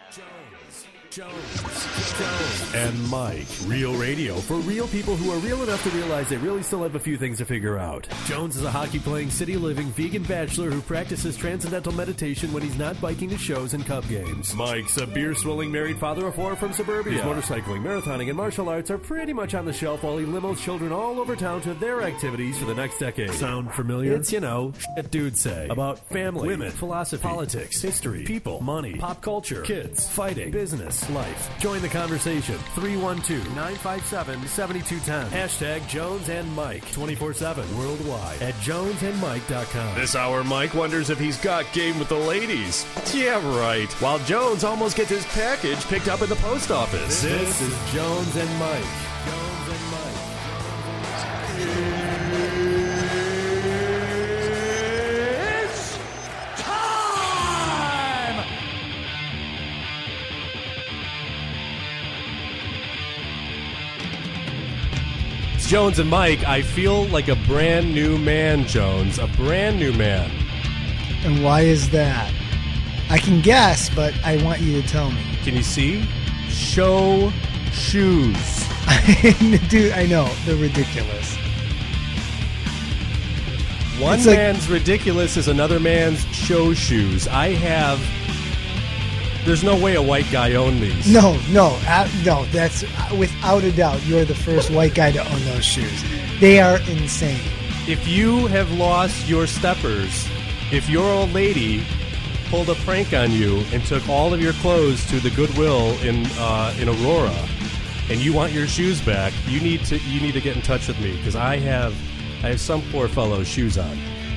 Jones and Mike. Real radio for real people who are real enough to realize they really still have a few things to figure out. Jones is a hockey-playing, city-living, vegan bachelor who practices transcendental meditation when he's not biking to shows and Cub games. Mike's a beer-swilling married father of four from suburbia. His motorcycling, marathoning, and martial arts are pretty much on the shelf while he limos children all over town to their activities for the next decade. Sound familiar? It's, shit dudes say about family, women, philosophy, politics, history, people, money, pop culture, kids, fighting, business, life. Join the conversation. 312-957-7210. Hashtag Jones and Mike. 24/7 worldwide at jonesandmike.com. This hour, Mike wonders if he's got game with the ladies. Yeah, right. While Jones almost gets his package picked up at the post office. This is Jones and Mike. Jones and Mike. It's time! It's Jones and Mike. I feel like a brand new man, Jones. A brand new man. And why is that? I can guess, but I want you to tell me. Can you see? Show shoes. Dude, I know. They're ridiculous. One man's ridiculous is another man's show shoes. There's no way a white guy owned these. No. That's without a doubt. You're the first white guy to own those shoes. They are insane. If you have lost your steppers, if your old lady pulled a prank on you and took all of your clothes to the Goodwill in Aurora, and you want your shoes back, you need to get in touch with me because I have some poor fellow's shoes on.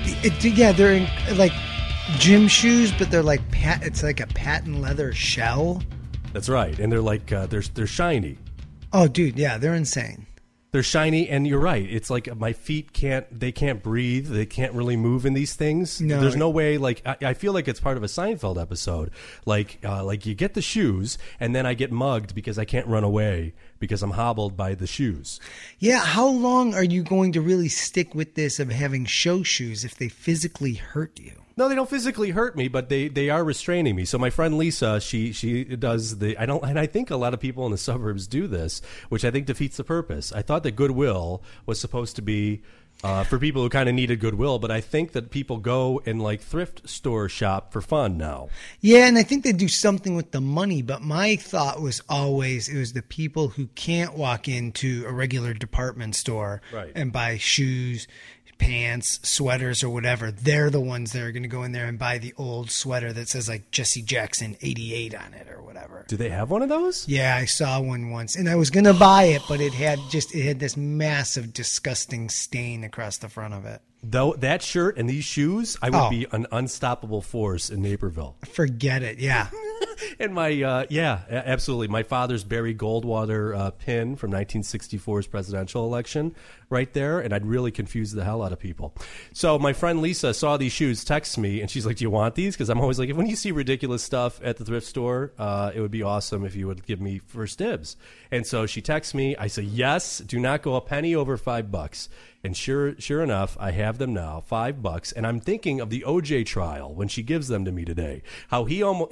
They're in, like gym shoes, but they're like it's like a patent leather shell. That's right, and they're like they're shiny. Oh, dude, yeah, they're insane. They're shiny, and you're right. It's like my feet can't breathe. They can't really move in these things. No. There's no way. Like I feel like it's part of a Seinfeld episode. Like you get the shoes, and then I get mugged because I can't run away because I'm hobbled by the shoes. Yeah, how long are you going to really stick with this of having show shoes if they physically hurt you? No, they don't physically hurt me, but they are restraining me. So my friend Lisa, she does and I think a lot of people in the suburbs do this, which I think defeats the purpose. I thought that Goodwill was supposed to be for people who kind of needed Goodwill, but I think that people go and like thrift store shop for fun now. Yeah, and I think they do something with the money, but my thought was always it was the people who can't walk into a regular department store and buy shoes, pants, sweaters, or whatever. They're the ones that are going to go in there and buy the old sweater that says like Jesse Jackson 88 on it or whatever. Do they have one of those? Yeah, I saw one once, and I was going to buy it, but it had this massive, disgusting stain across the front of it. Though that shirt and these shoes, I would be an unstoppable force in Naperville. Forget it, yeah. And absolutely. My father's Barry Goldwater pin from 1964's presidential election right there, and I'd really confuse the hell out of people. So my friend Lisa saw these shoes, texts me, and she's like, do you want these? Because I'm always like, when you see ridiculous stuff at the thrift store, it would be awesome if you would give me first dibs. And so she texts me. I say, yes, do not go a penny over $5. And sure enough, I have them now, $5. And I'm thinking of the OJ trial when she gives them to me today. How he got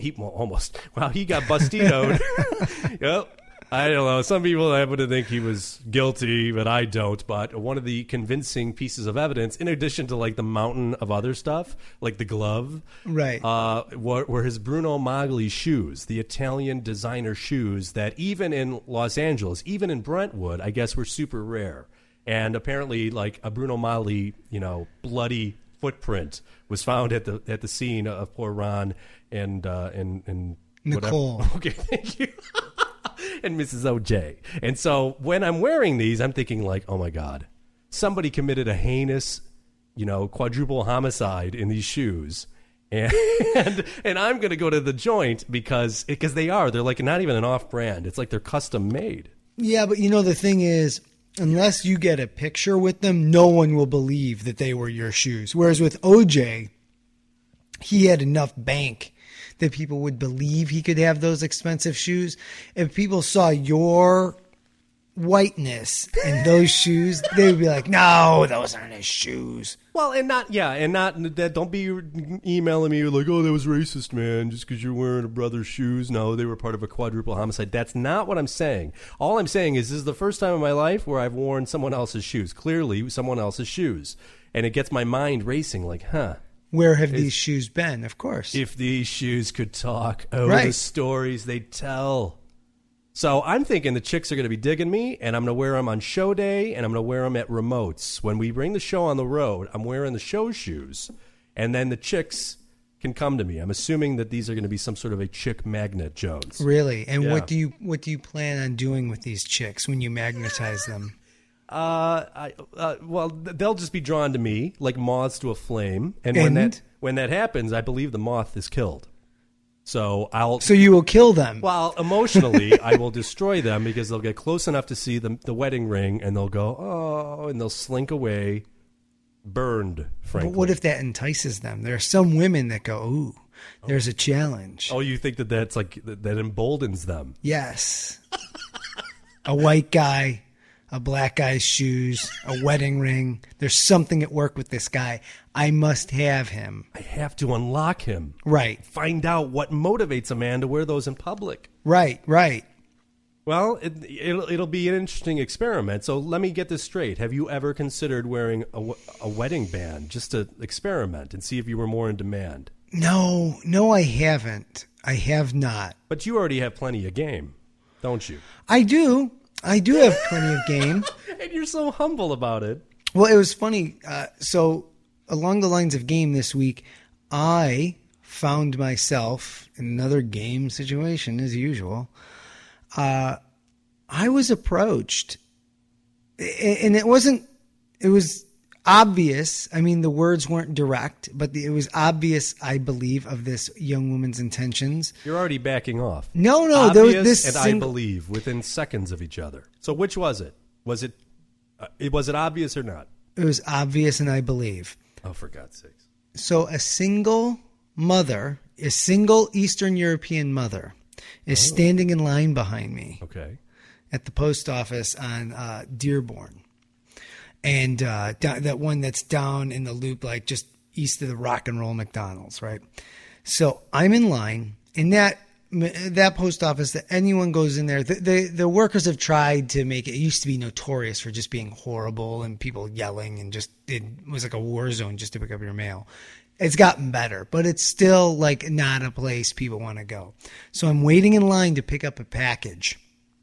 bustinoed. Yep. I don't know. Some people happen to think he was guilty, but I don't. But one of the convincing pieces of evidence, in addition to like the mountain of other stuff, like the glove, right, were his Bruno Magli shoes, the Italian designer shoes that even in Los Angeles, even in Brentwood, I guess were super rare. And apparently, like a Bruno Magli, bloody footprint was found at the scene of poor Ron and Nicole. Whatever. Okay, thank you. And Mrs. OJ. And so when I'm wearing these, I'm thinking like, oh my God, somebody committed a heinous, quadruple homicide in these shoes. And I'm going to go to the joint because they're like not even an off-brand. It's like they're custom made. Yeah, but the thing is, unless you get a picture with them, no one will believe that they were your shoes. Whereas with OJ, he had enough bank that people would believe he could have those expensive shoes. If people saw your whiteness in those shoes, they would be like, no, those aren't his shoes. Well, and not that. Don't be emailing me like, oh, that was racist, man, just because you're wearing a brother's shoes. No, they were part of a quadruple homicide. That's not what I'm saying. All I'm saying is this is the first time in my life where I've worn someone else's shoes. Clearly, someone else's shoes, and it gets my mind racing. Like, where have these shoes been? Of course, if these shoes could talk, the stories they tell. So I'm thinking the chicks are going to be digging me, and I'm going to wear them on show day, and I'm going to wear them at remotes. When we bring the show on the road, I'm wearing the show shoes, and then the chicks can come to me. I'm assuming that these are going to be some sort of a chick magnet, Jones. Really? And what do you plan on doing with these chicks when you magnetize them? Well, they'll just be drawn to me like moths to a flame, and when that happens, I believe the moth is killed. So you will kill them. Well, emotionally, I will destroy them because they'll get close enough to see the wedding ring, and they'll go, oh, and they'll slink away, burned. Frankly, but what if that entices them? There are some women that go, ooh, there's a challenge. Oh, you think that's like that emboldens them? Yes. A white guy, a black guy's shoes, a wedding ring. There's something at work with this guy. I must have him. I have to unlock him. Right. Find out what motivates a man to wear those in public. Right. Well, it'll be an interesting experiment. So let me get this straight. Have you ever considered wearing a wedding band just to experiment and see if you were more in demand? No, I haven't. I have not. But you already have plenty of game, don't you? I do have plenty of game. And you're so humble about it. Well, it was funny. So along the lines of game this week, I found myself in another game situation as usual. I was approached, and it was obvious. I mean, the words weren't direct, but it was obvious, I believe, of this young woman's intentions. You're already backing off. No, obvious I believe within seconds of each other. So which was it? Was it obvious or not? It was obvious, and I believe. Oh, for God's sakes! So a single Eastern European mother, is standing in line behind me. Okay. At the post office on Dearborn. And that one that's down in the loop, like just east of the Rock and Roll McDonald's, right? So I'm in line in that post office. That anyone goes in there, the workers have tried to make it. It used to be notorious for just being horrible and people yelling, and just it was like a war zone just to pick up your mail. It's gotten better, but it's still like not a place people want to go. So I'm waiting in line to pick up a package,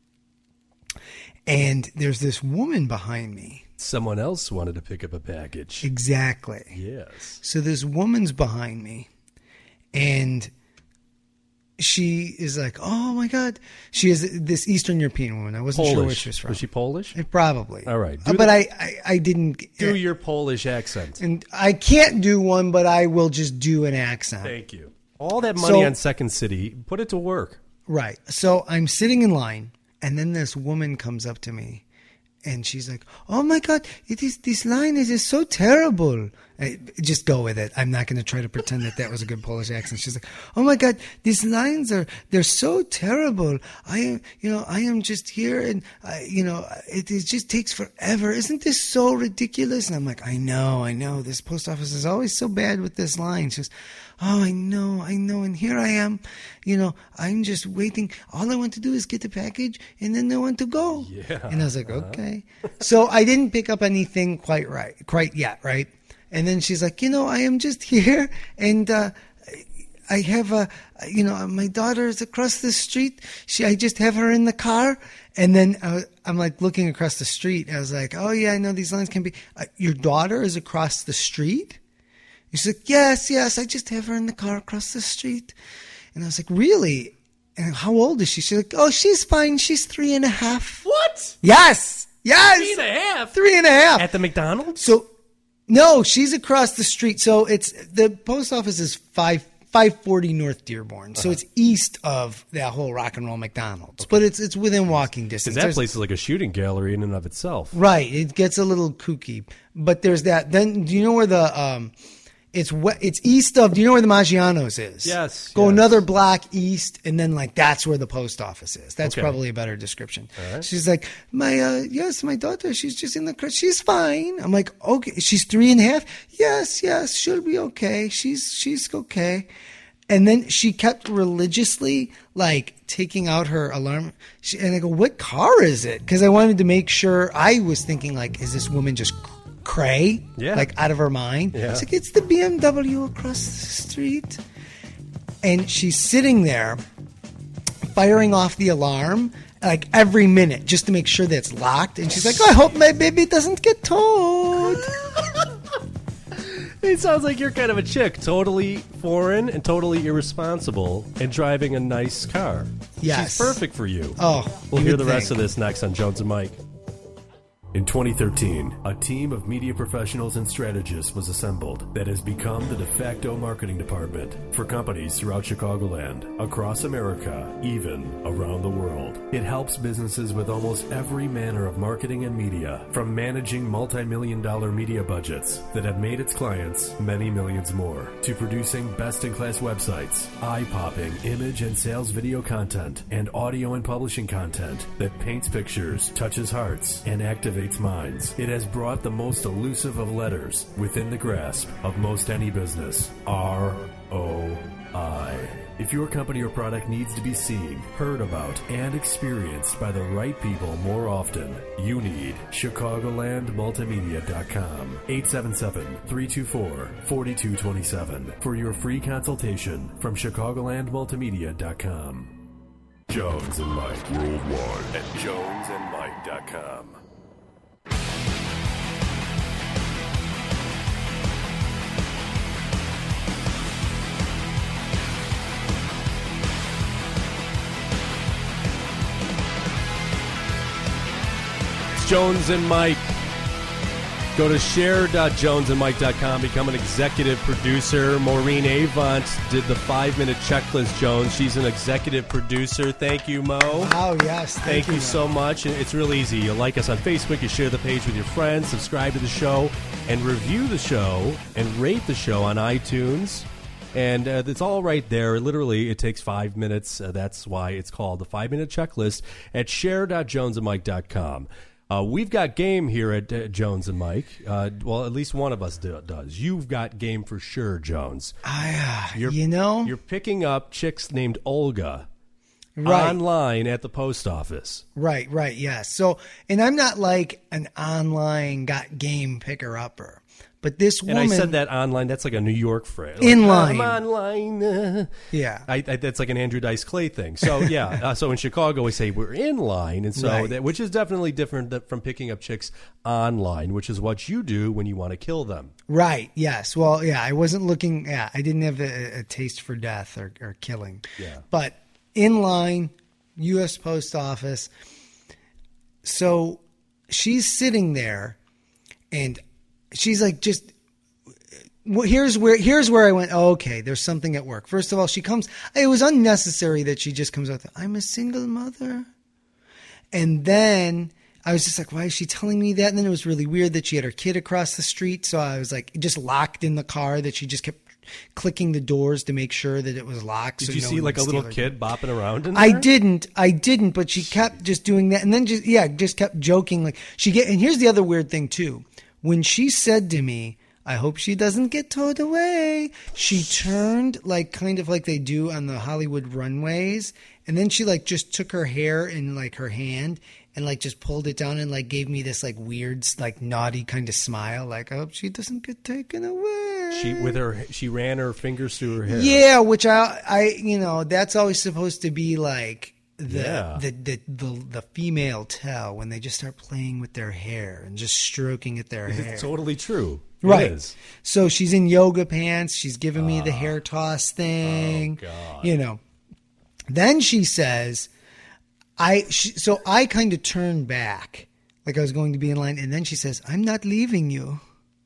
and there's this woman behind me. Someone else wanted to pick up a package. Exactly. Yes. So this woman's behind me, and she is like, oh my God. She is this Eastern European woman. I wasn't sure where she was from. Was she Polish? Probably. All right. But I didn't do your Polish accent. And I can't do one, but I will just do an accent. Thank you. All that money on Second City, put it to work. Right. So I'm sitting in line, and then this woman comes up to me. And she's like, oh my God, this line is so terrible. Just go with it. I'm not going to try to pretend that was a good Polish accent. She's like, oh my God, these lines they're so terrible. I am just here, and it just takes forever. Isn't this so ridiculous? And I'm like, I know. This post office is always so bad with this line. She goes, oh, I know. And here I am, I'm just waiting. All I want to do is get the package, and then I want to go. Yeah. And I was like, okay. So I didn't pick up anything quite yet, right? And then she's like, I am just here, and I have my daughter is across the street. I just have her in the car. And then I'm like looking across the street. I was like, oh yeah, I know these lines can be. Your daughter is across the street? She's like, yes, I just have her in the car across the street. And I was like, really? And how old is she? She's like, oh, she's fine. She's 3.5. What? Yes. 3.5? 3.5. At the McDonald's? So, no, she's across the street. So it's the post office is 540 North Dearborn. So it's east of that whole Rock and Roll McDonald's. Okay. But it's within walking distance. Because that place is like a shooting gallery in and of itself. Right. It gets a little kooky. But there's that. Then do you know where the It's east of. Do you know where the Maggiano's is? Yes. Go another block east, and then like that's where the post office is. That's Okay. probably a better description. All right. She's like, my daughter. She's just in the car. She's fine. I'm like, okay. She's 3.5. Yes, she'll be okay. She's okay. And then she kept religiously like taking out her alarm. And I go, what car is it? Because I wanted to make sure. I was thinking like, is this woman just cray? Yeah. Like out of her mind? Yeah. It's like, it's the BMW across the street. And she's sitting there firing off the alarm like every minute just to make sure that it's locked. And she's like, I hope my baby doesn't get towed. It sounds like you're kind of a chick, totally foreign and totally irresponsible, and driving a nice car. Yes. She's perfect for you. Oh, We'll you hear would the rest think. of this next on Jones and Mike. In 2013, a team of media professionals and strategists was assembled that has become the de facto marketing department for companies throughout Chicagoland, across America, even around the world. It helps businesses with almost every manner of marketing and media, from managing multi-million-dollar media budgets that have made its clients many millions more, to producing best-in-class websites, eye-popping image and sales video content, and audio and publishing content that paints pictures, touches hearts, and activates minds. It has brought the most elusive of letters within the grasp of most any business. ROI. If your company or product needs to be seen, heard about, and experienced by the right people more often, you need ChicagolandMultimedia.com. 877-324-4227 for your free consultation from ChicagolandMultimedia.com. Jones and Mike worldwide at JonesandMike.com. Jones and Mike. Go to share.jonesandmike.com. Become an executive producer. Maureen Avant did the 5-minute checklist, Jones. She's an executive producer. Thank you, Mo. Oh, yes. Thank you so much. It's real easy. You like us on Facebook. You share the page with your friends. Subscribe to the show. And review the show. And rate the show on iTunes. And it's all right there. Literally, it takes 5 minutes. That's why it's called the 5-minute checklist at share.jonesandmike.com. We've got game here at Jones and Mike. Well, at least one of us does. You've got game for sure, Jones. You're picking up chicks named Olga online at the post office. Right, yes. So, and I'm not like an online got game picker-upper. But this woman... And I said that online. That's like a New York phrase. Inline. I'm online. Yeah. That's like an Andrew Dice Clay thing. So, yeah. So in Chicago, we say we're in line. And so, Right. which is definitely different from picking up chicks online, which is what you do when you want to kill them. Right, yes. Well, yeah, I wasn't looking... Yeah, I didn't have a taste for death or killing. Yeah. But in line, U.S. Post Office. So she's sitting there, and... she's like, just here's where I went, oh, okay, there's something at work. First of all, she comes, it was unnecessary that she just comes out, I'm a single mother. And then I was just like, why is she telling me that? And then it was really weird that she had her kid across the street. So I was like, just locked in the car, that she just kept clicking the doors to make sure that it was locked. Did you see like a little kid bopping around in there? I didn't, but she kept just doing that. And then just kept joking. Like and here's the other weird thing too. When she said to me, I hope she doesn't get towed away, she turned like kind of like they do on the Hollywood runways. And then she like just took her hair in like her hand and like just pulled it down and like gave me this like weird, like naughty kind of smile. Like, I hope she doesn't get taken away. She ran her fingers through her hair. Yeah, which I that's always supposed to be like, the female tell when they just start playing with their hair and just stroking at their hair. It's totally true. Right. It is. So she's in yoga pants. She's giving me the hair toss thing. Oh, God. Then she says, so I kind of turned back like I was going to be in line. And then she says, I'm not leaving you.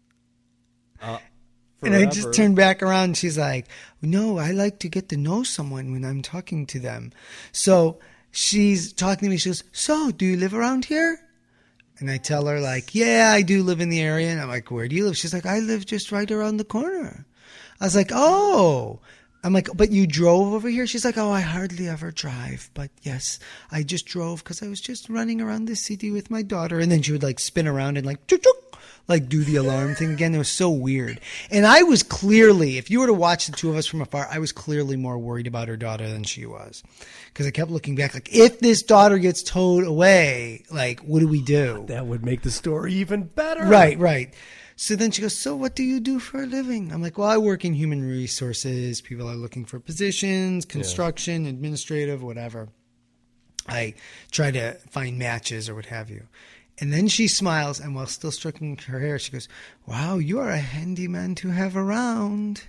And I just turned back around and she's like, no, I like to get to know someone when I'm talking to them. So she's talking to me. She goes, so do you live around here? And I tell her like, yeah, I do live in the area. And I'm like, where do you live? She's like, I live just right around the corner. I was like, oh. I'm like, but you drove over here? She's like, oh, I hardly ever drive. But yes, I just drove because I was just running around the city with my daughter. And then she would like spin around and like, chuk, chuk, like do the alarm thing again. It was so weird. And I was clearly, if you were to watch the two of us from afar, I was clearly more worried about her daughter than she was. Because I kept looking back like, if this daughter gets towed away, like, what do we do? That would make the story even better. Right. So then she goes, so what do you do for a living? I'm like, well, I work in human resources. People are looking for positions, construction, administrative, whatever. I try to find matches or what have you. And then she smiles, and while still stroking her hair, she goes, wow, you are a handy man to have around.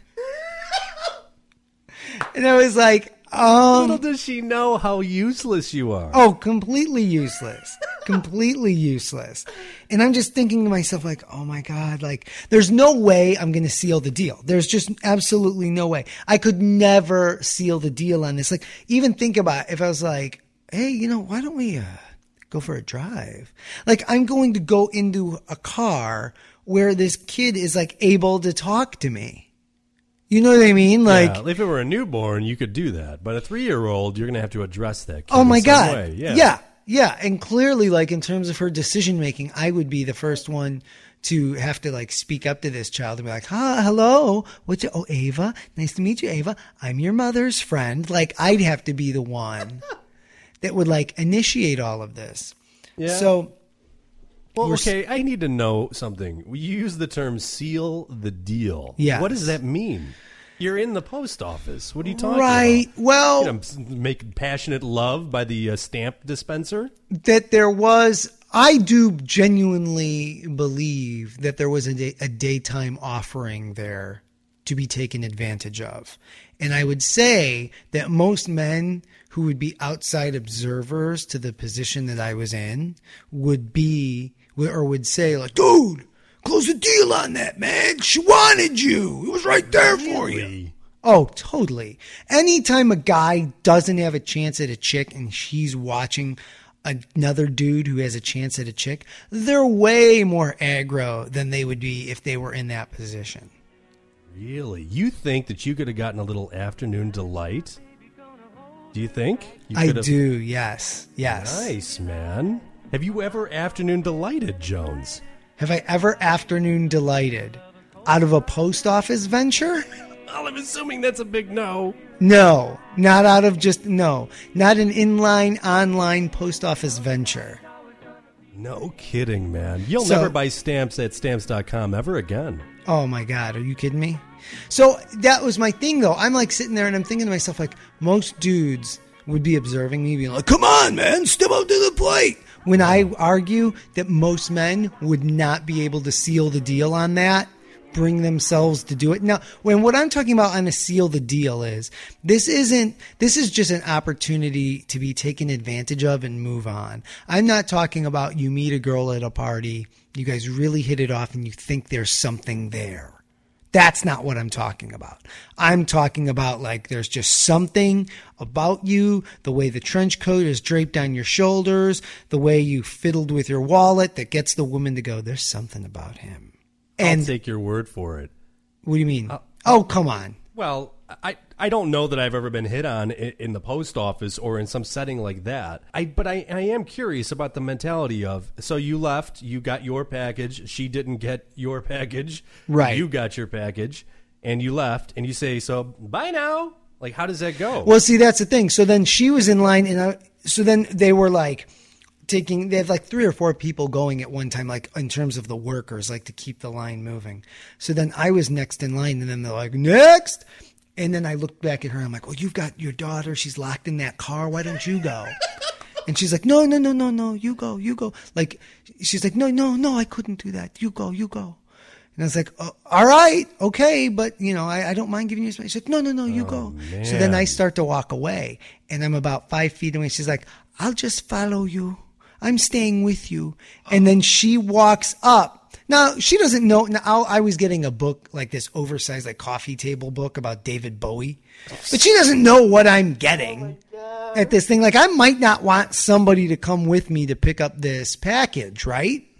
And I was like, little does she know how useless you are. Oh, completely useless. Completely useless. And I'm just thinking to myself, like, oh my God, like, there's no way I'm going to seal the deal. There's just absolutely no way. I could never seal the deal on this. Like, even think about if I was like, hey, you know, why don't we go for a drive? Like, I'm going to go into a car where this kid is like able to talk to me. You know what I mean? Like, if it were a newborn, you could do that. But a 3-year-old, you're going to have to address that kid. Oh my in some God. way. Yeah. And clearly, like, in terms of her decision making, I would be the first one to have to like speak up to this child and be like, hello. What's your, Ava. Nice to meet you, Ava. I'm your mother's friend. Like, I'd have to be the one that would like initiate all of this. Yeah. So, well, okay, I need to know something. You use the term seal the deal. Yes. What does that mean? You're in the post office. What are you talking right. about? Well, you know, make passionate love by the stamp dispenser? That there was, I do genuinely believe that there was a daytime offering there to be taken advantage of. And I would say that most men who would be outside observers to the position that I was in would be, or would say like, dude, close the deal on that, man. She wanted you. It was right there for you. Oh, totally. Anytime a guy doesn't have a chance at a chick and she's watching another dude who has a chance at a chick, they're way more aggro than they would be if they were in that position. Really? You think that you could have gotten a little afternoon delight? Do you think? I do, yes. Nice, man. Have you ever afternoon delighted, Jones? Have I ever afternoon delighted? Out of a post office venture? Well, I'm assuming that's a big no. No, not out of just, no. Not an inline, online post office venture. No kidding, man. You'll never buy stamps at stamps.com ever again. Oh, my God. Are you kidding me? So that was my thing, though. I'm like sitting there and I'm thinking to myself, like, most dudes would be observing me being like, come on, man, step up to the plate. When I argue that most men would not be able to seal the deal on that, bring themselves to do it. Now, when what I'm talking about on a seal the deal is, this is just an opportunity to be taken advantage of and move on. I'm not talking about you meet a girl at a party, you guys really hit it off and you think there's something there. That's not what I'm talking about. I'm talking about like there's just something about you, the way the trench coat is draped on your shoulders, the way you fiddled with your wallet that gets the woman to go, there's something about him. And I'll take your word for it. What do you mean? Oh, come on. Well, I don't know that I've ever been hit on in the post office or in some setting like that. But I am curious about the mentality of, so you left, you got your package, she didn't get your package, right? You got your package, and you left, and you say, so bye now. Like, how does that go? Well, see, that's the thing. So then she was in line, and so then they were like, they have like 3 or 4 people going at one time, like in terms of the workers, like to keep the line moving. So then I was next in line and then they're like, next. And then I looked back at her and I'm like, well, you've got your daughter. She's locked in that car. Why don't you go? And she's like, no, you go. Like, she's like, no, I couldn't do that. You go. And I was like, oh, all right, okay. But you know, I don't mind giving you space. She's like, no, you go. Man. So then I start to walk away and I'm about 5 feet away. She's like, I'll just follow you. I'm staying with you. And then she walks up. Now, she doesn't know. Now, I was getting a book like this oversized, like coffee table book about David Bowie. But she doesn't know what I'm getting at this thing. Like, I might not want somebody to come with me to pick up this package, right?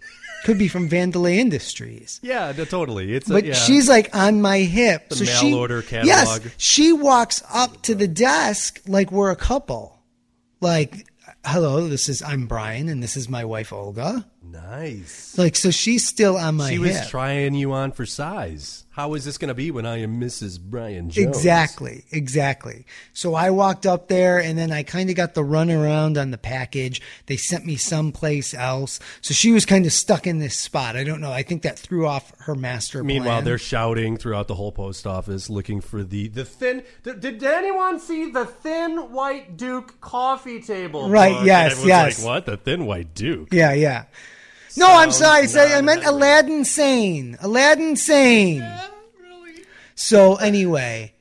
Could be from Vandalay Industries. Yeah, totally. But she's like on my hip. The mail order catalog. Yes, she walks up to the desk like we're a couple. Like, hello, I'm Brian, and this is my wife, Olga. Nice. Like, so she's still on my hip. She was trying you on for size. How is this going to be when I am Mrs. Brian Jones? Exactly. So I walked up there, and then I kind of got the runaround on the package. They sent me someplace else. So she was kind of stuck in this spot. I don't know. I think that threw off her master plan. Meanwhile, they're shouting throughout the whole post office looking for the thin... Did anyone see the Thin White Duke coffee table? Right, book? yes. Like, what? The Thin White Duke? Yeah. No, I'm sorry. I meant Aladdin Sane. Aladdin Sane. Yeah, really. So anyway,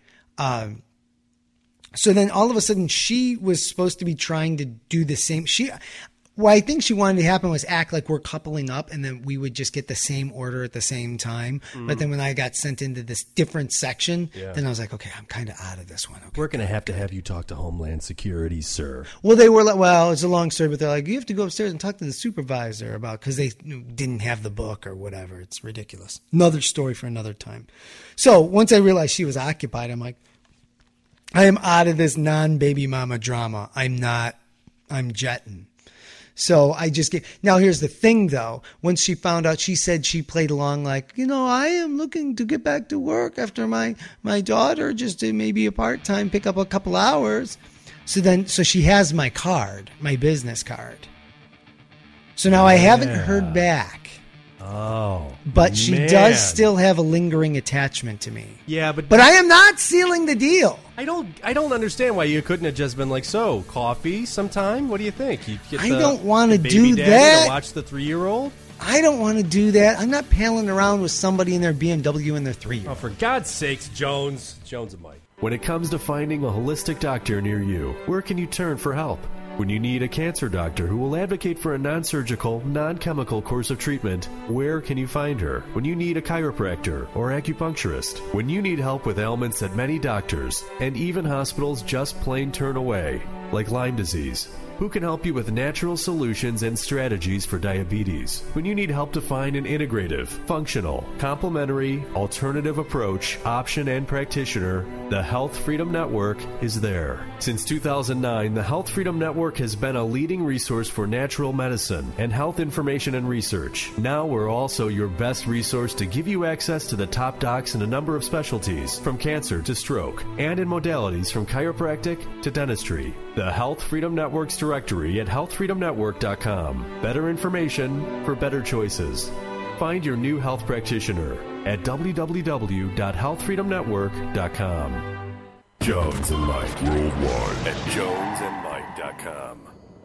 so then all of a sudden she was supposed to be trying to do the same. What I think she wanted to happen was act like we're coupling up, and then we would just get the same order at the same time. But then when I got sent into this different section, then I was like, okay, I'm kind of out of this one. Okay, we're going to have you talk to Homeland Security, sir. Well, they were like, well, it's a long story, but they're like, you have to go upstairs and talk to the supervisor because they didn't have the book or whatever. It's ridiculous. Another story for another time. So once I realized she was occupied, I'm like, I am out of this non-baby mama drama. I'm jetting. So I just now here's the thing though. Once she found out, she said she played along like, I am looking to get back to work after my daughter, just to maybe a part-time, pick up a couple hours. So she has my card, my business card. So now I haven't heard back. Oh, but she does still have a lingering attachment to me. Yeah, but I am not sealing the deal. I don't understand why you couldn't have just been like, so coffee sometime. What do you think? You get I don't want to do baby daddy that. To watch the 3-year-old. I don't want to do that. I'm not palling around with somebody in their BMW and their 3-year-old. Oh, for God's sakes, Jones and Mike. When it comes to finding a holistic doctor near you, where can you turn for help? When you need a cancer doctor who will advocate for a non-surgical, non-chemical course of treatment, where can you find her? When you need a chiropractor or acupuncturist? When you need help with ailments that many doctors and even hospitals just plain turn away, like Lyme disease? Who can help you with natural solutions and strategies for diabetes? When you need help to find an integrative, functional, complementary, alternative approach, option, and practitioner, the Health Freedom Network is there. Since 2009, the Health Freedom Network has been a leading resource for natural medicine and health information and research. Now we're also your best resource to give you access to the top docs in a number of specialties, from cancer to stroke, and in modalities from chiropractic to dentistry. The Health Freedom Network's directory at healthfreedomnetwork.com. Better information for better choices. Find your new health practitioner at www.healthfreedomnetwork.com. Jones and Mike Worldwide at jonesandmike.com.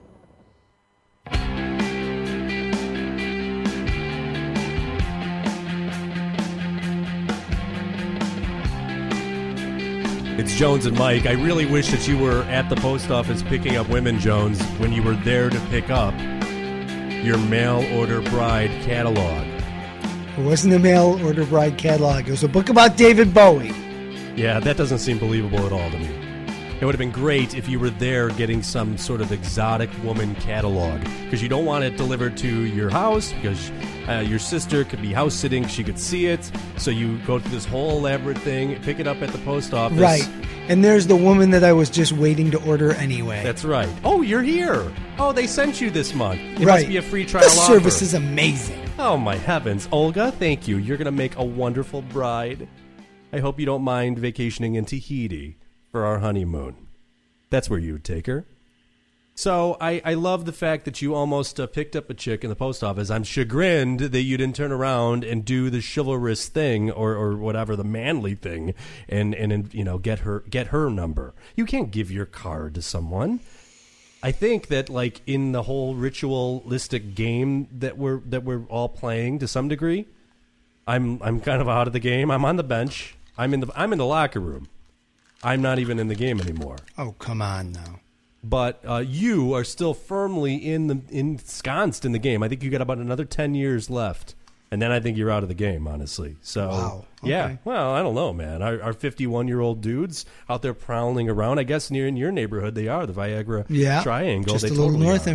It's Jones and Mike. I really wish that you were at the post office picking up women, Jones, when you were there to pick up your mail order bride catalog. It wasn't a mail order bride catalog. It was a book about David Bowie. Yeah, that doesn't seem believable at all to me. It would have been great if you were there getting some sort of exotic woman catalog, because you don't want it delivered to your house because your sister could be house sitting. She could see it. So you go through this whole elaborate thing, pick it up at the post office. Right. And there's the woman that I was just waiting to order anyway. That's right. Oh, you're here. Oh, they sent you this month. It right. must be a free trial offer. The service offer. is amazing. Oh, my heavens. Olga, thank you. You're going to make a wonderful bride. I hope you don't mind vacationing in Tahiti for our honeymoon. That's where you would take her. So I love the fact that you almost picked up a chick in the post office. I'm chagrined that you didn't turn around and do the chivalrous thing or whatever, the manly thing, and get her number. You can't give your card to someone. I think that like in the whole ritualistic game that we're all playing to some degree, I'm kind of out of the game. I'm on the bench. I'm in the locker room. I'm not even in the game anymore. Oh, come on now. But you are still firmly ensconced in the game. I think you got about another 10 years left, and then I think you're out of the game, honestly. So, wow. Okay. Yeah. Well, I don't know, man. Our 51-year-old dudes out there prowling around. I guess in your neighborhood they are the Viagra Triangle. Just they a little totally north are. of me.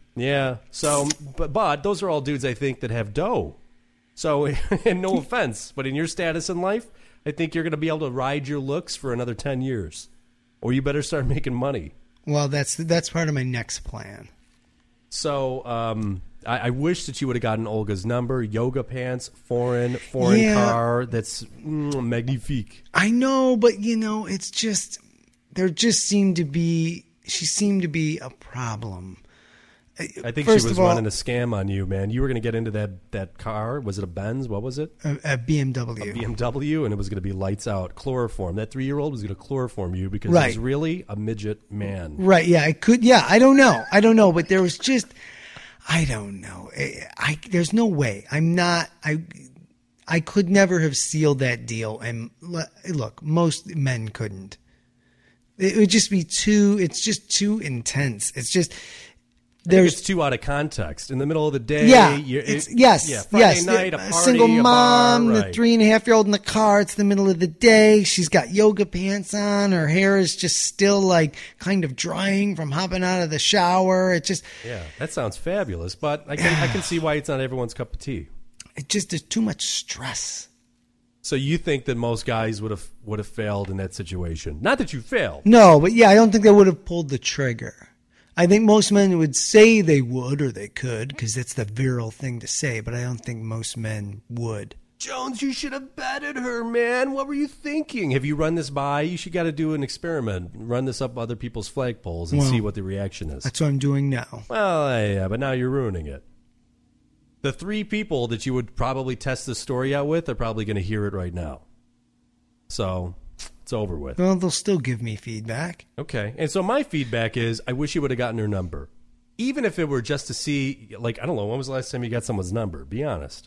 Yeah. So, but those are all dudes I think that have dough. So, and no offense, but in your status in life, I think you're going to be able to ride your looks for another 10 years. Or you better start making money. Well, that's part of my next plan. So, I wish that you would have gotten Olga's number. Yoga pants, foreign car. That's magnifique. I know, but it's just she seemed to be a problem. I think she was running a scam on you, man. You were going to get into that car. Was it a Benz? What was it? A BMW. A BMW, and it was going to be lights out. Chloroform. That 3-year-old was going to chloroform you because right. he was really a midget man. Right, yeah. I don't know. But there was just, I don't know. There's no way. I could never have sealed that deal. And look, most men couldn't. It would just be it's just too intense. It's just... It's too out of context. In the middle of the day, Friday night, a party, single mom, a bar, right. The 3.5-year-old in the car. It's the middle of the day. She's got yoga pants on. Her hair is just still like kind of drying from hopping out of the shower. It just that sounds fabulous. But I can see why it's not everyone's cup of tea. It just there's too much stress. So you think that most guys would have failed in that situation? Not that you failed. No, but I don't think they would have pulled the trigger. I think most men would say they would or they could because that's the virile thing to say, but I don't think most men would. Jones, you should have betted her, man. What were you thinking? Have you run this by? You should got to do an experiment. Run this up other people's flagpoles and see what the reaction is. That's what I'm doing now. Well, yeah, but now you're ruining it. The 3 people that you would probably test this story out with are probably going to hear it right now. So... it's over with. Well, they'll still give me feedback. Okay. And so my feedback is I wish you would have gotten her number. Even if it were just to see, I don't know, when was the last time you got someone's number? Be honest.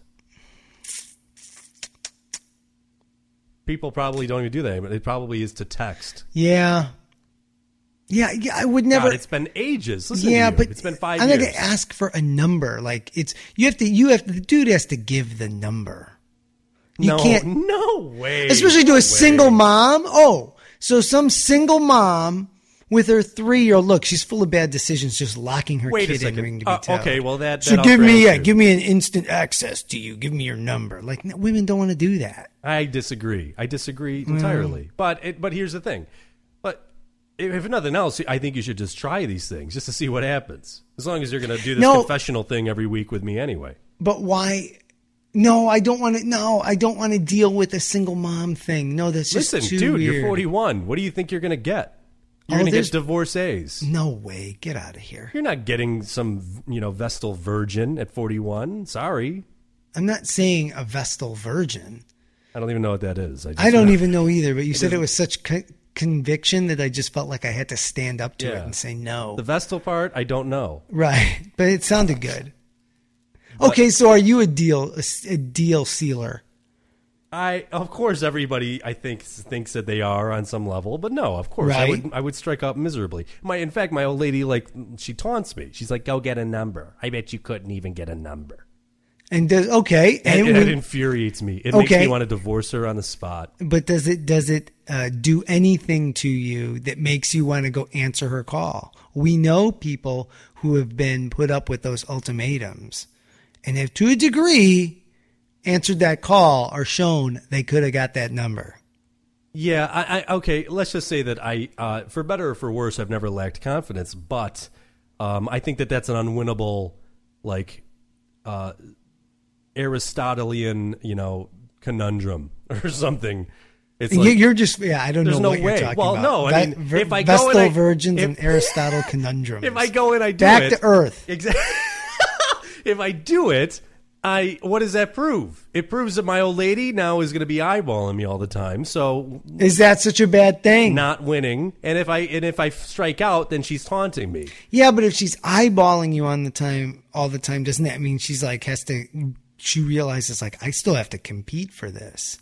People probably don't even do that, but it probably is to text. Yeah, I would never. God, it's been ages. Listen to you. But it's been 5 years. I'm not going to ask for a number. The dude has to give the number. You can't. No way. Especially to a single mom. Oh, so some single mom with her 3-year-old. Look, she's full of bad decisions, just locking her kid in ring to be told. Okay, well that. So give me an instant access to you. Give me your number. Like women don't want to do that. I disagree entirely. But here's the thing. But if nothing else, I think you should just try these things just to see what happens. As long as you're going to do this confessional thing every week with me anyway. But why? No, I don't want to. No, I don't want to deal with a single mom thing. No, that's just too dude, weird. You're 41. What do you think you're going to get? You're going to get divorcees. No way. Get out of here. You're not getting some, Vestal virgin at 41. Sorry. I'm not saying a Vestal virgin. I don't even know what that is. I don't even know either, but you said it was such conviction that I just felt like I had to stand up to it and say no. The Vestal part, I don't know. Right. But it sounded good. Okay, so are you a deal sealer? Of course, everybody I think thinks that they are on some level, but no, of course, right. I would strike out miserably. In fact, my old lady she taunts me. She's like, "Go get a number." I bet you couldn't even get a number. And it infuriates me. It makes me want to divorce her on the spot. But does it do anything to you that makes you want to go answer her call? We know people who have been put up with those ultimatums. And if to a degree answered that call or shown they could have got that number. Yeah, okay, let's just say that I, for better or for worse, I've never lacked confidence, but I think that that's an unwinnable, Aristotelian, conundrum or something. It's you're just, I don't know what you're talking about. Well, no, I mean, if I go Vestal virgins and Aristotle conundrums. If I go and I do back to earth. Exactly. If I do it, what does that prove? It proves that my old lady now is going to be eyeballing me all the time. So is that such a bad thing? Not winning, and if I strike out, then she's taunting me. Yeah, but if she's eyeballing you all the time, doesn't that mean she's she realizes I still have to compete for this?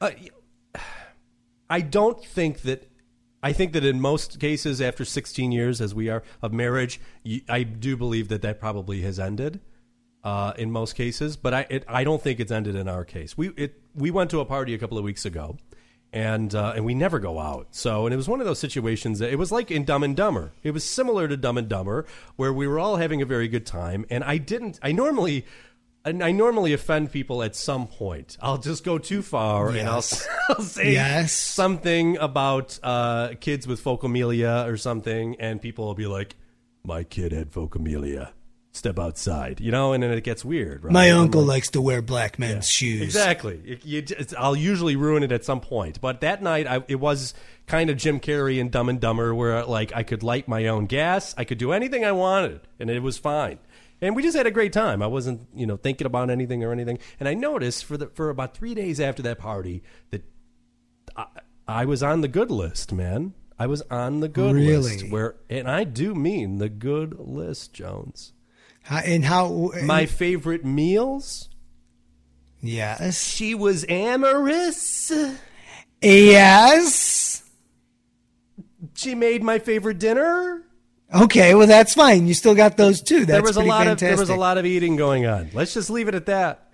I don't think that. I think that in most cases, after 16 years, as we are of marriage, I do believe that probably has ended. In most cases, but I don't think it's ended in our case. We went to a party a couple of weeks ago, And we never go out. And it was one of those situations that it was like in Dumb and Dumber. It was similar to Dumb and Dumber, where we were all having a very good time. And I normally offend people at some point. I'll just go too far, and I'll say something about kids with phocomelia or something, and people will be like, "My kid had phocomelia. Step outside," and then it gets weird. Right? My uncle likes to wear black men's shoes. Exactly. I'll usually ruin it at some point. But that night, it was kind of Jim Carrey and Dumb and Dumber, where like I could light my own gas, I could do anything I wanted, and it was fine. And we just had a great time. I wasn't, thinking about anything or anything. And I noticed for about 3 days after that party that I was on the good list, man. I was on the good list. And I do mean the good list, Jones. My favorite meals? Yes. She was amorous? Yes. She made my favorite dinner? Okay, well that's fine. You still got those too. That's there was fantastic. a lot of eating going on. Let's just leave it at that.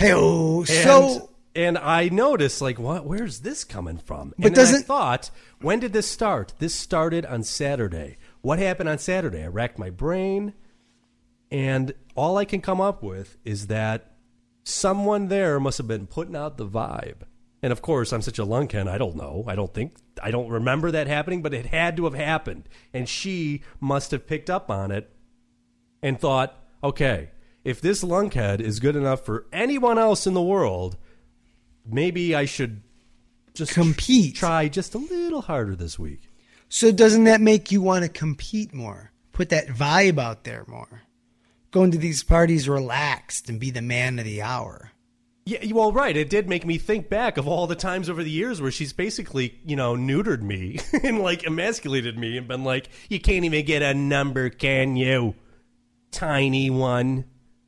And I noticed, like, what? Where's this coming from? And I thought, when did this start? This started on Saturday. What happened on Saturday? I racked my brain. And all I can come up with is that someone there must have been putting out the vibe. And, of course, I'm such a lunkhead, I don't know. I don't remember that happening, but it had to have happened. And she must have picked up on it and thought, okay, if this lunkhead is good enough for anyone else in the world, maybe I should just compete. Try just a little harder this week. So doesn't that make you want to compete more? Put that vibe out there more? Going to these parties relaxed and be the man of the hour. Yeah, well, right. It did make me think back of all the times over the years where she's basically, neutered me and like emasculated me and been like, "You can't even get a number, can you? Tiny one."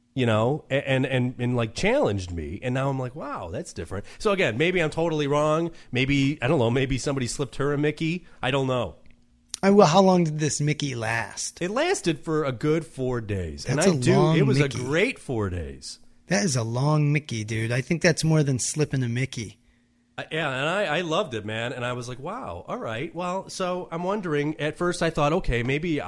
And like challenged me. And now I'm like, wow, that's different. So again, maybe I'm totally wrong. Maybe, I don't know, maybe somebody slipped her a Mickey. I don't know. Well, how long did this Mickey last? It lasted for a good 4 days. That's it was Mickey. A great 4 days. That is a long Mickey, dude. I think that's more than slipping a Mickey. And I loved it, man. And I was like, wow, all right. Well, so I'm wondering, at first I thought, okay, maybe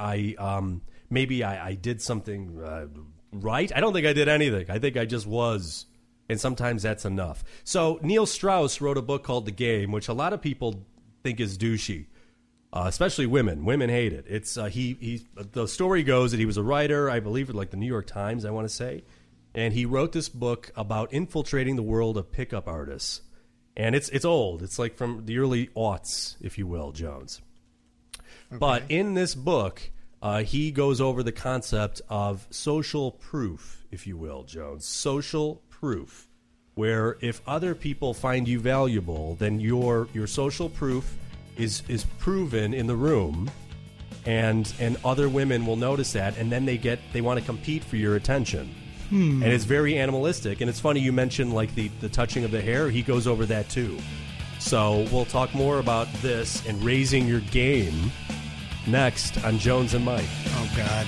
I did something right. I don't think I did anything. I think I just was. And sometimes that's enough. So Neil Strauss wrote a book called The Game, which a lot of people think is douchey. Especially women. Women hate it. It's the story goes that he was a writer, I believe, at like the New York Times, I want to say. And he wrote this book about infiltrating the world of pickup artists. And it's old. It's like from the early aughts, if you will, Jones. Okay. But in this book, he goes over the concept of social proof, if you will, Jones. Social proof, where if other people find you valuable, then your social proof is proven in the room, and other women will notice that, and then they want to compete for your attention. And it's very animalistic. And it's funny you mentioned like the touching of the hair. He goes over that too. So we'll talk more about this and raising your game next on Jones and Mike. Oh, God.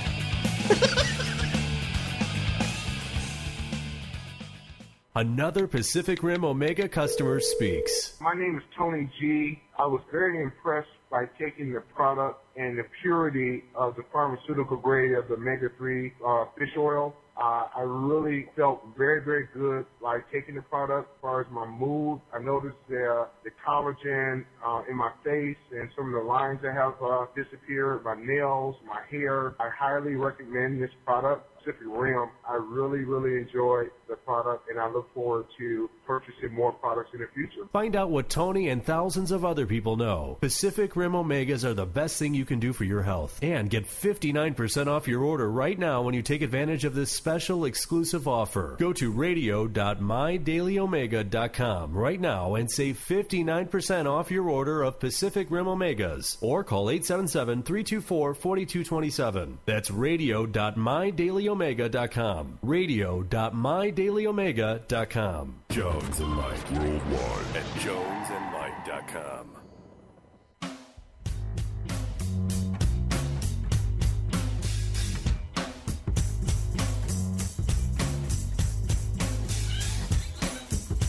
Another Pacific Rim Omega customer speaks. My name is Tony G. I was very impressed by taking the product and the purity of the pharmaceutical grade of the omega-3 fish oil. I really felt very, very good like taking the product. As far as my mood, I noticed the collagen in my face and some of the lines that have disappeared, my nails, my hair. I highly recommend this product, Pacific Rim. I really, really enjoy the product, and I look forward to purchasing more products in the future. Find out what Tony and thousands of other people know. Pacific Rim Omegas are the best thing you can do for your health. And get 59% off your order right now when you take advantage of this special exclusive offer. Go to radio.mydailyomega.com right now and save 59% off your order of Pacific Rim Omegas. Or call 877-324-4227. That's radio.mydailyomega.com. radio.mydailyomega.com. Jones and Mike worldwide at jonesandmike.com.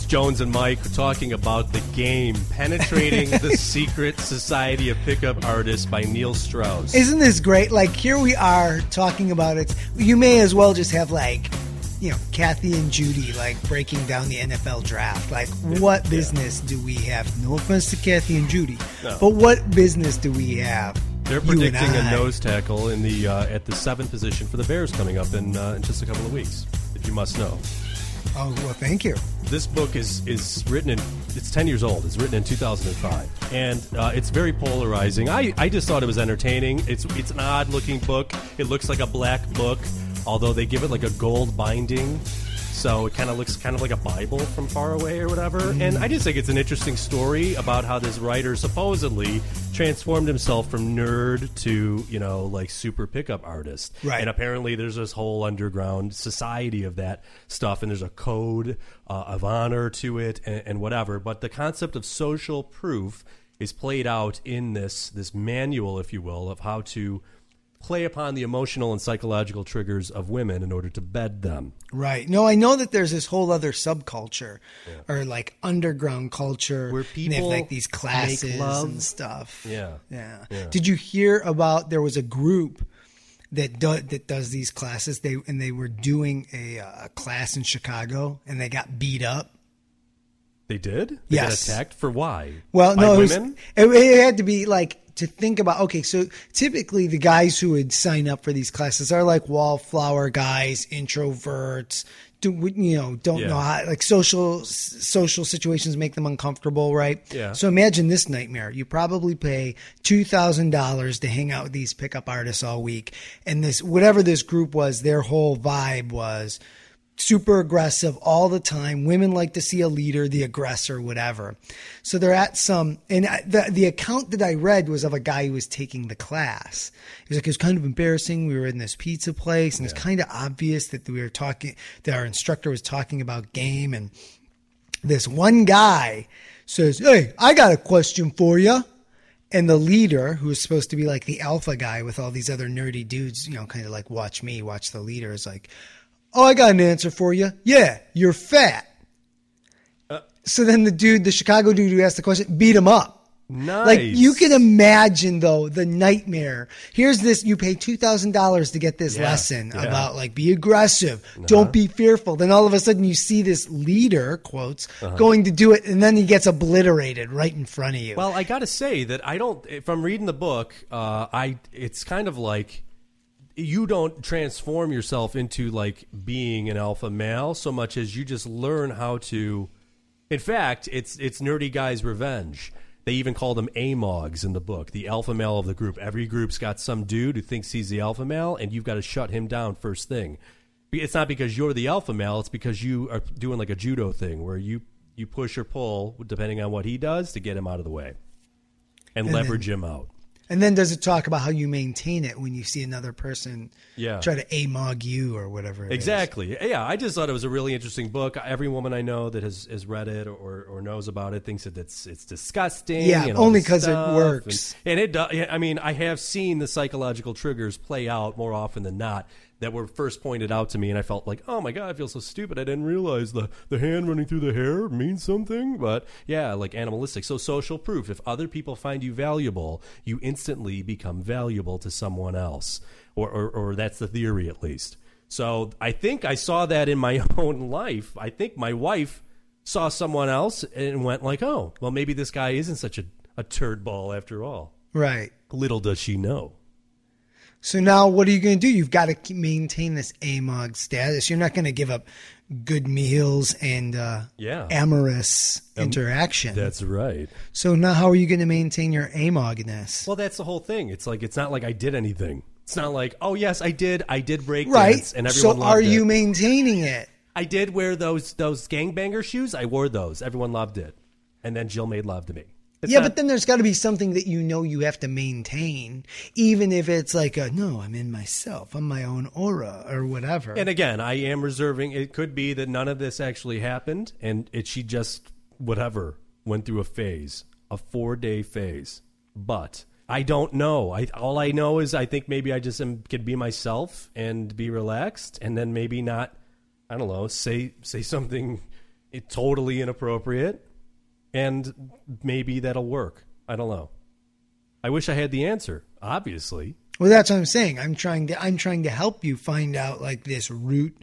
Jones and Mike talking about the game, Penetrating the Secret Society of Pickup Artists by Neil Strauss. Isn't this great? Like, here we are talking about it. You may as well just have, like, you know, Kathy and Judy, like, breaking down the NFL draft. Like, what business do we have? No offense to Kathy and Judy, but what business do we have? They're predicting a nose tackle in the at the 7th position for the Bears coming up in just a couple of weeks, if you must know. Oh, well, thank you. This book is written in, it's 10 years old. It's written in 2005. And it's very polarizing. I just thought it was entertaining. It's an odd-looking book. It looks like a black book, although they give it like a gold binding. So it kind of looks kind of like a Bible from far away or whatever. And I just think it's an interesting story about how this writer supposedly transformed himself from nerd to, you know, like super pickup artist. Right. And apparently there's this whole underground society of that stuff, and there's a code of honor to it and whatever. But the concept of social proof is played out in this manual, if you will, of how to play upon the emotional and psychological triggers of women in order to bed them. Right. No, I know that there's this whole other subculture or like underground culture where people have like these classes make love and stuff. Yeah. Did you hear about there was a group that does these classes? They were doing a class in Chicago and they got beat up. They did? They got attacked for why? Well, by no, women? It had to be like to think about. Okay, so typically the guys who would sign up for these classes are like wallflower guys, introverts. Don't know how, like social situations make them uncomfortable, right? Yeah. So imagine this nightmare. You probably pay $2,000 to hang out with these pickup artists all week, and this whatever this group was, their whole vibe was super aggressive all the time. Women like to see a leader, the aggressor, whatever. So they're at some, and the account that I read was of a guy who was taking the class. He was like, it was kind of embarrassing. We were in this pizza place, and it's kind of obvious that that our instructor was talking about game. And this one guy says, "Hey, I got a question for you." And the leader, who was supposed to be like the alpha guy with all these other nerdy dudes, kind of like watch me, watch the leader, is like, "Oh, I got an answer for you. Yeah, you're fat." So then the Chicago dude who asked the question, beat him up. Nice. Like, you can imagine, though, the nightmare. Here's this, you pay $2,000 to get this lesson about, like, be aggressive. Don't be fearful. Then all of a sudden you see this leader, quotes, going to do it, and then he gets obliterated right in front of you. Well, I got to say that from reading the book, it's kind of like, you don't transform yourself into like being an alpha male so much as you just learn how to. In fact, it's nerdy guy's revenge. They even call them AMOGs in the book, the alpha male of the group. Every group's got some dude who thinks he's the alpha male, and you've got to shut him down first thing. It's not because you're the alpha male; it's because you are doing like a judo thing where you push or pull depending on what he does to get him out of the way and leverage him out. And then does it talk about how you maintain it when you see another person try to AMOG you or whatever it Exactly. Is? Yeah, I just thought it was a really interesting book. Every woman I know that has read it or knows about it thinks that it's disgusting. Yeah, and only because it works. And it does. I mean, I have seen the psychological triggers play out more often than not that were first pointed out to me, and I felt like, oh my God, I feel so stupid. I didn't realize the hand running through the hair means something. But yeah, like animalistic. So social proof. If other people find you valuable, you instantly become valuable to someone else. Or that's the theory, at least. So I think I saw that in my own life. I think my wife saw someone else and went like, oh, well, maybe this guy isn't such a turd ball after all. Right. Little does she know. So now what are you going to do? You've got to maintain this AMOG status. You're not going to give up good meals and amorous interaction. That's right. So now how are you going to maintain your AMOG-ness? Well, that's the whole thing. It's not like I did anything. It's not like, oh, yes, I did break right. dance and everyone loved it. So are you maintaining it? I did wear those gangbanger shoes. I wore those. Everyone loved it. And then Jill made love to me. But then there's got to be something that you have to maintain, even if it's like, no, I'm in myself. I'm my own aura or whatever. And again, I am reserving. It could be that none of this actually happened, and she just, whatever, went through a phase, a 4-day phase. But I don't know. All I know is I think maybe I just could be myself and be relaxed, and then maybe not, I don't know, say something It's totally inappropriate, and maybe that'll work. I don't know. I wish I had the answer, obviously. Well, that's what I'm saying. I'm trying to help you find out like this root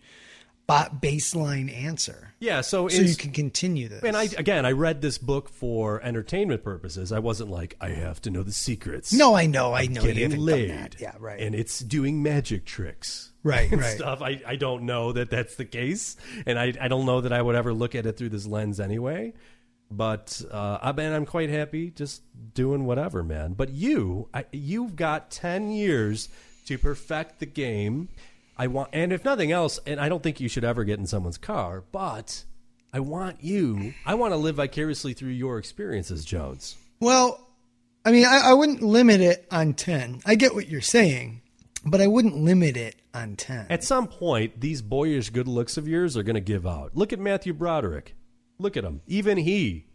baseline answer. Yeah, so you can continue this. And I read this book for entertainment purposes. I wasn't like, I have to know the secrets. No, I know. Getting you haven't laid. done that. Yeah, right. And it's doing magic tricks. Right, and right. Stuff. I don't know that that's the case, and I don't know that I would ever look at it through this lens anyway. But I'm quite happy just doing whatever, man. But you've got 10 years to perfect the game. And if nothing else, and I don't think you should ever get in someone's car, but I want to live vicariously through your experiences, Jones. Well, I mean, I wouldn't limit it on 10. I get what you're saying, but I wouldn't limit it on 10. At some point, these boyish good looks of yours are going to give out. Look at Matthew Broderick. Look at him. Even he.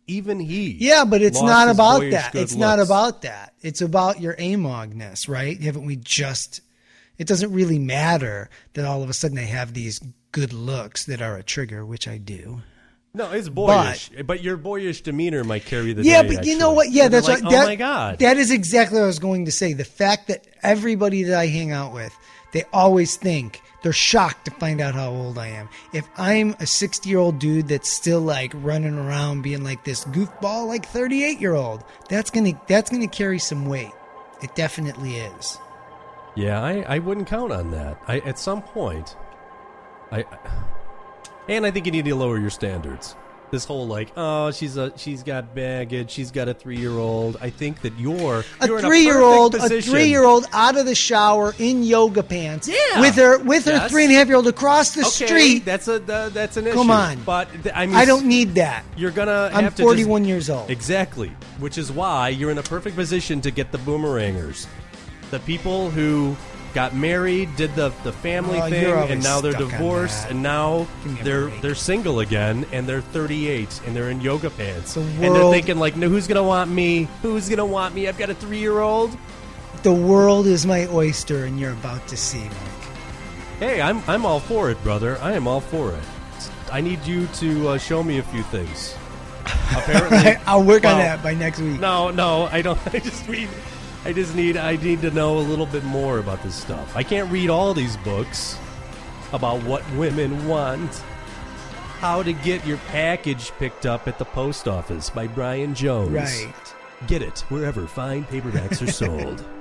Yeah, but it's not about that. It's not looks. about that. It's about your amogness, right? Haven't we just... It doesn't really matter that all of a sudden I have these good looks that are a trigger, which I do. No, it's boyish, but your boyish demeanor might carry the yeah, day. But actually. You know what? Yeah, that's like, right. Oh my God, that is exactly what I was going to say. The fact that everybody that I hang out with, they always think they're shocked to find out how old I am. If I'm a 60-year-old dude that's still like running around being like this goofball, like 38-year-old, that's gonna carry some weight. It definitely is. Yeah, I wouldn't count on that. At some point, I think you need to lower your standards. This whole like, oh, she's got baggage, she's got a 3-year-old. I think that you're a in 3-year-old, a perfect position. A 3-year-old out of the shower in yoga pants, yeah, with her 3.5-year-old across the street. That's an issue. Come on, but I mean, I don't need that. You're gonna. I'm 41 years old. Exactly, which is why you're in a perfect position to get the boomerangers. The people who got married, did the family thing, and now they're divorced, and now they're single again, and they're 38, and they're in yoga pants, and they're thinking like, no, who's gonna want me? Who's gonna want me? I've got a 3-year-old. The world is my oyster, and you're about to see, Mike. Hey, I'm all for it, brother. I am all for it. I need you to show me a few things. Apparently, I'll work on that by next week. No, I don't. I need to know a little bit more about this stuff. I can't read all these books about what women want. How to Get Your Package Picked Up at the Post Office by Brian Jones. Right. Get it wherever fine paperbacks are sold.